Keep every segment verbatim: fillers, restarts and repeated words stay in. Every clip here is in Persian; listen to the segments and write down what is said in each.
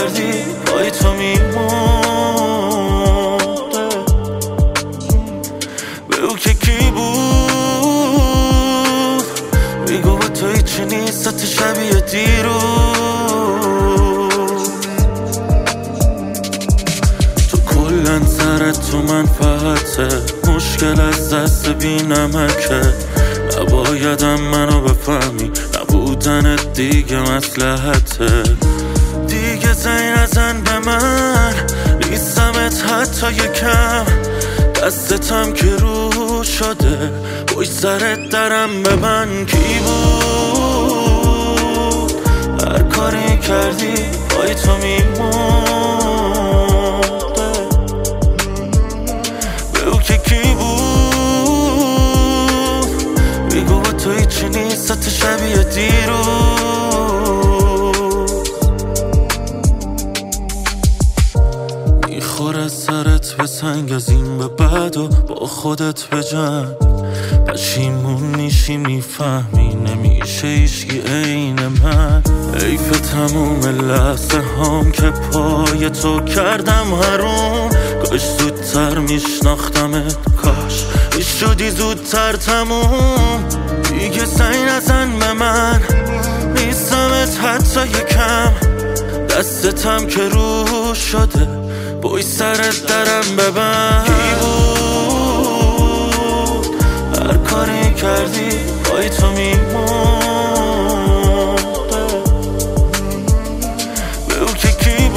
کردی پای تو میمونده. به او که کی بود میگو با تو هیچی نیست حتی شبیه دیروز. تو کلن سرت تو منفعته، مشکل از دست بی نمکه. نبایدم منو بفهمی، نبودنت دیگه مصلحته. دیگه زنگ نزن به من، نیستمت حتی یکم. دستتم که رو شده، پشت سرت درم به من. کی بود هر کاری کردی پای تو میمونده. به او که کی بود میگو با تو هیچی نیست حتی شبیه دیروز. میخوره سرت به سنگ از این به بعد و با خودت به جنگ. پشیمون میشی میفهمی نمیشه هیچکی عین من. حیف تموم لحظه هام که پای تو کردم حروم. کاش زودتر میشناختمت، کاش میشدی زودتر تموم. دیگه سعی نزن به من، نیستمت حتی یکم. دستتم که رو شده، بای سرت درم ببن. کی بود هر کاری کردی پای تو میمونده. به او که کی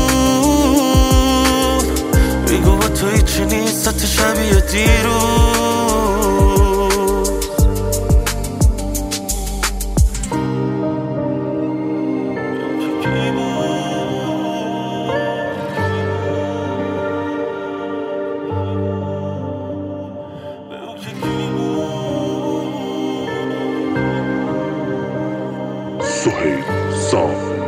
بود میگو با تو هیچی نیست حتی شبیه دیروز. سهیل سام